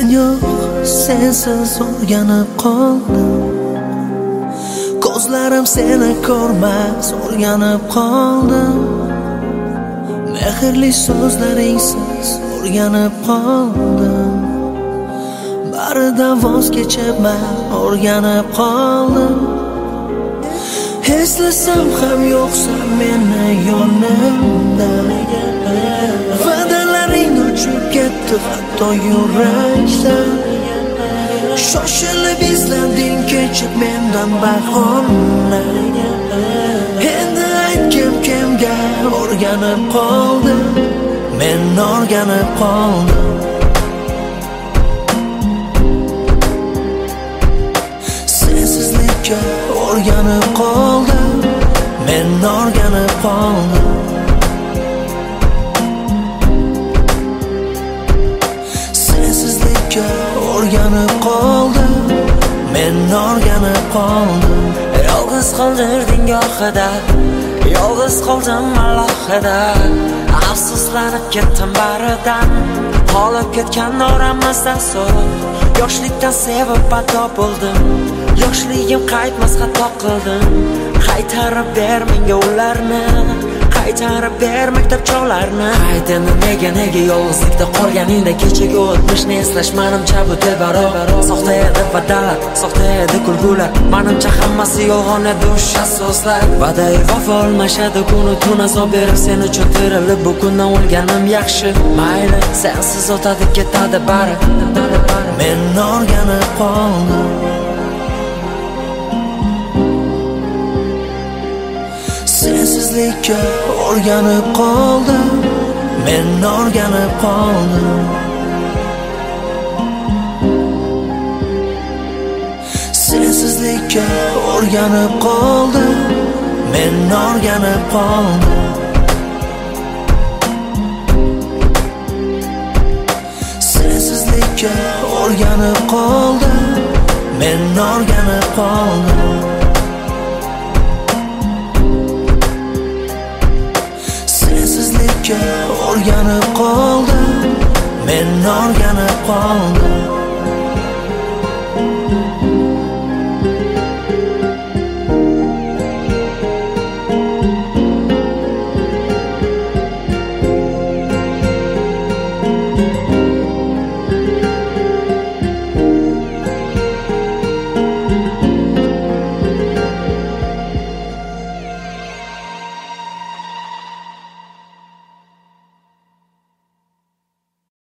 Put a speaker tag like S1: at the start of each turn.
S1: yo'q, sensiz o'rganib qoldim. Ko'zlarim seni ko'rmas o'rganib qoldim. Mehrli so'zlaringsiz o'rganib qoldim. Baridan voz kechibman o'rganib qoldim. Eslasam ham yo'qsan meni yonimda. Va'dalaring uchib ketdi hatto yurakdan. Shoshilib izlading kechib mendan bahona. Endi aytgim kimga o'rganib qoldim. Men o'rganib qoldim. Sensizlikka o'rganib qoldim. Men o'rganib qoldim. Sensizlikka o'rganib qoldim. Men o'rganib qoldim.
S2: Yolg'iz qoldirding gohida, yolg'iz qoldim alohida. Afsuslanib ketdim baridan, qolib ketgan oramizdan so'rab. Yoshlikdan sevib pato bo'ldim, yoshligim qaytmas xato qildim. Qaytarib ber menga ularni, qaytarib ber maktab chog'larni. Qaytini nega yolg'izlikda qolganingda kechagi o'tmishni eslash menimcha bu dilbaro. Soxta edi va'dalar, soxta edi kulgular, menimcha hammasi yolg'on edi o'sha so'zlar. Va'da vafo olmashadi kunu tun azob berib sen uchun tirilib bu kundan o'lganim yaxshi. Mayli sensiz o'tadi ketadi bari.
S1: Men o'rganib qoldim. Sensizlikka o'rganib qoldim. Men o'rganib qoldim. Sensizlikka o'rganib qoldim. Men o'rganib qoldim. Sensizlikka o'rganib qoldim. Men o'rganib qoldim. Sensizlikka o'rganib qoldim. Men o'rganib qoldim.